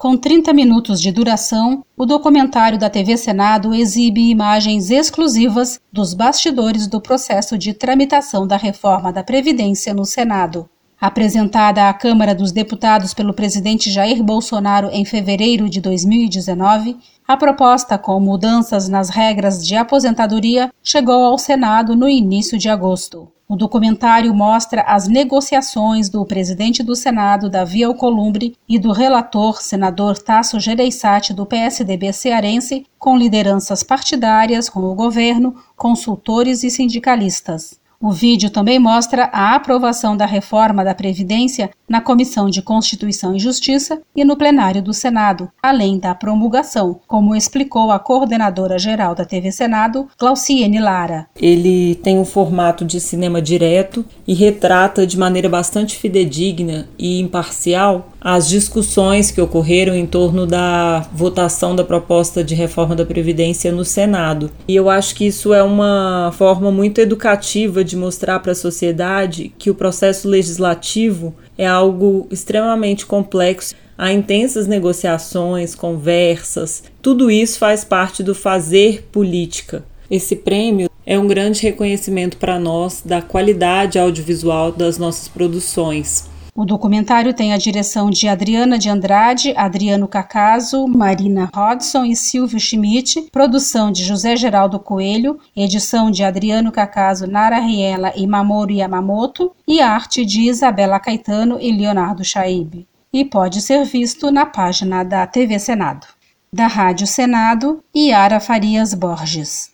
Com 30 minutos de duração, o documentário da TV Senado exibe imagens exclusivas dos bastidores do processo de tramitação da reforma da Previdência no Senado. Apresentada à Câmara dos Deputados pelo presidente Jair Bolsonaro em fevereiro de 2019, a proposta com mudanças nas regras de aposentadoria chegou ao Senado no início de agosto. O documentário mostra as negociações do presidente do Senado, Davi Alcolumbre, e do relator, senador Tasso Gereissati, do PSDB cearense, com lideranças partidárias, com o governo, consultores e sindicalistas. O vídeo também mostra a aprovação da reforma da Previdência na Comissão de Constituição e Justiça e no plenário do Senado, além da promulgação, como explicou a coordenadora-geral da TV Senado, Glauciene Lara. Ele tem um formato de cinema direto e retrata de maneira bastante fidedigna e imparcial as discussões que ocorreram em torno da votação da proposta de reforma da Previdência no Senado. E eu acho que isso é uma forma muito educativa de mostrar para a sociedade que o processo legislativo é algo extremamente complexo. Há intensas negociações, conversas, tudo isso faz parte do fazer política. Esse prêmio é um grande reconhecimento para nós da qualidade audiovisual das nossas produções. O documentário tem a direção de Adriana de Andrade, Adriano Cacaso, Marina Hodson e Silvio Schmidt, produção de José Geraldo Coelho, edição de Adriano Cacaso, Nara Riela e Mamoru Yamamoto e arte de Isabela Caetano e Leonardo Chaib. E pode ser visto na página da TV Senado. Da Rádio Senado, Yara Farias Borges.